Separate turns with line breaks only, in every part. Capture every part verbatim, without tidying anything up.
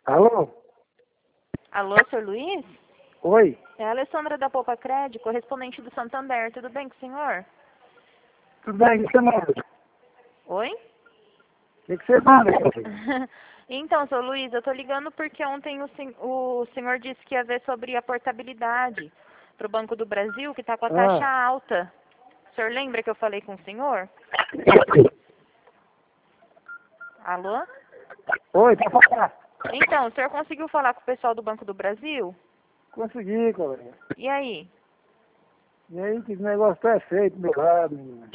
Alô?
Alô, senhor Luiz?
Oi?
É a Alessandra da Poupa Crédito, correspondente do Santander. Tudo bem com o senhor?
Tudo bem? O que você manda?
Oi?
O que que você manda, meu filho?
Então, senhor Luiz, eu tô ligando porque ontem o, sen o senhor disse que ia ver sobre a portabilidade para o Banco do Brasil, que está com a taxa
Ah.
alta. O senhor lembra que eu falei com o senhor? Alô?
Oi, tá falando?
Então, o senhor conseguiu falar com o pessoal do Banco do Brasil?
Consegui, colega.
E aí?
E aí, que esse negócio tá feito do meu lado, menino.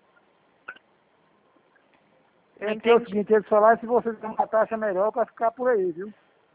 Não
É porque é o
entendi.
seguinte, eles falaram se você tem uma taxa melhor pra ficar por aí, viu?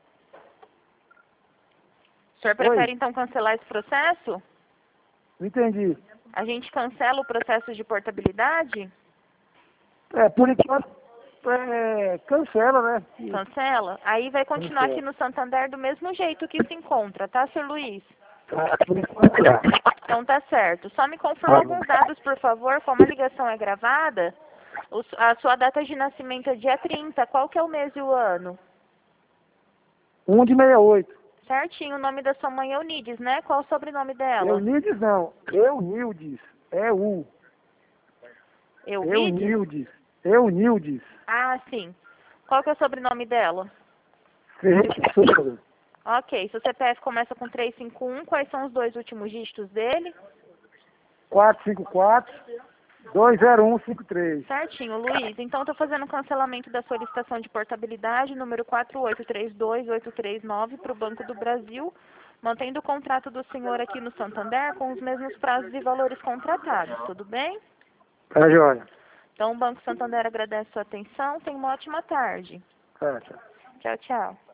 O senhor
Oi?
prefere então cancelar esse processo?
Não entendi.
A gente cancela o processo de portabilidade?
É, por enquanto, é, cancela, né?
Cancela? Aí vai continuar aqui
Cancela.
no Santander do mesmo jeito que se encontra, tá, senhor Luiz?
Tá, por enquanto tá.
Então tá certo. Só me confirma alguns dados, por favor, como a ligação é gravada. O s- a sua data de nascimento é dia trinta. Qual que é o mês e o ano?
Um de sessenta e oito.
Certinho. O nome da sua mãe é Eunides, né? Qual o sobrenome dela?
Eunides não. Eunildes. É U.
Euvides?
Eunildes. Eunildes.
Ah, sim. Qual que é o sobrenome dela?
Ferreira de Souza.
Ok. Seu C P F começa com trezentos e cinquenta e um. Quais são os dois últimos dígitos dele?
quatro cinco quatro, dois zero um cinco três.
Certinho, Luiz. Então, estou fazendo o cancelamento da solicitação de portabilidade número quatro oito três dois oito três nove para o Banco do Brasil, mantendo o contrato do senhor aqui no Santander com os mesmos prazos e valores contratados. Tudo bem?
Tá, joia.
Então, o Banco Santander agradece sua atenção. Tenha uma ótima tarde.
Tá, tá.
Tchau, tchau.